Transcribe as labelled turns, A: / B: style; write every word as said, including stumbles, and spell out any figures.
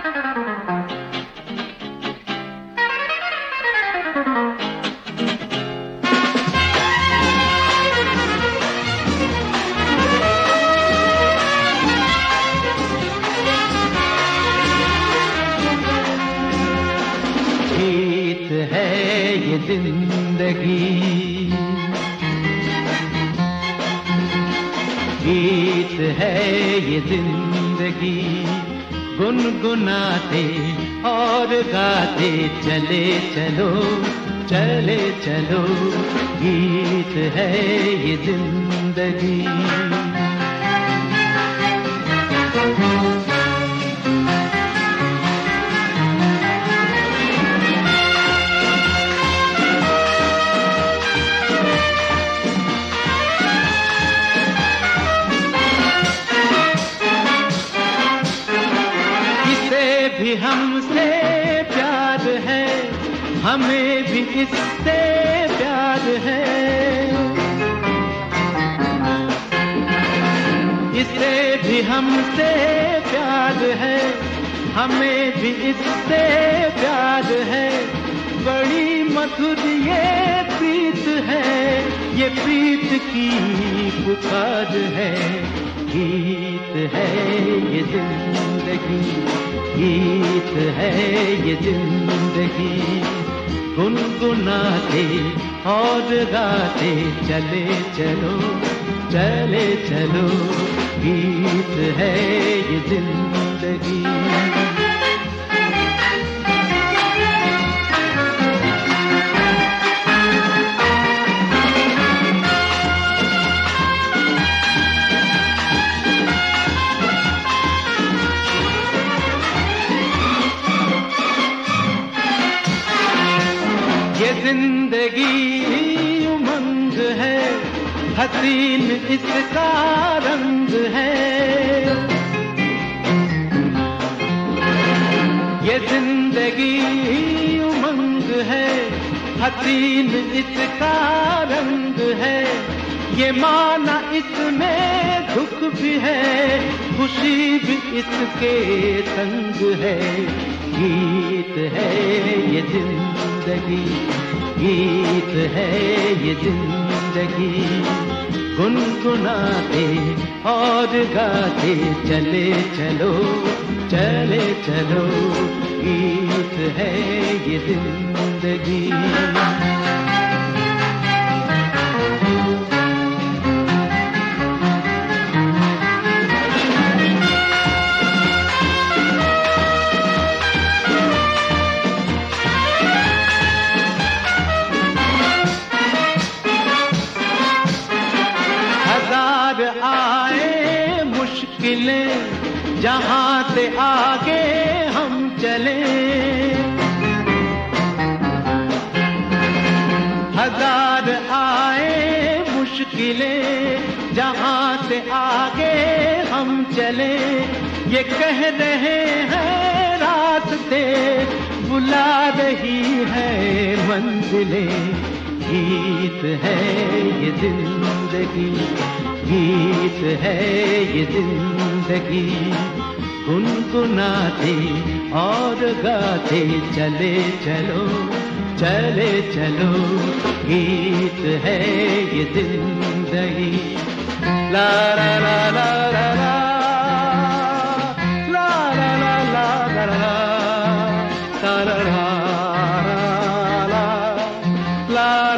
A: गीत है ये जिंदगी, गीत है ये जिंदगी, गुनगुनाते और गाते चले चलो, चले चलो, गीत है ये जिंदगी। भी हमसे प्यार है, हमें भी इससे प्यार है, इससे भी हमसे प्यार है, हमें भी इससे प्यार है। बड़ी मधुर ये प्रीत है, ये प्रीत की पुकार है। गीत है ये जिंदगी, गीत है ये जिंदगी, गुनगुनाते और गाते चले चलो, चले चलो, गीत है ये जिंदगी। ये जिंदगी उमंग है, हसीन इसका रंग है। ये जिंदगी उमंग है, हसीन इसका रंग है। ये माना इसमें दुख भी है, खुशी भी इसके संग है। गीत है ये जिंदगी, गीत है ये जिंदगी, गुनगुनाते और गाते चले चलो, चले चलो, गीत है ये जिंदगी। आए मुश्किलें जहां से आगे हम चले, हजार आए मुश्किलें जहां से आगे हम चले। ये कह रहे हैं रास्ते, बुला रही है मंजिलें। गीत है ये जिंदगी, गीत है ये जिंदगी, गुनगुनाते और गाते चले चलो, चले चलो, गीत है ये जिंदगी। ला ला ला ला ला ला ला ला ला ला ला ला ला ला ला ला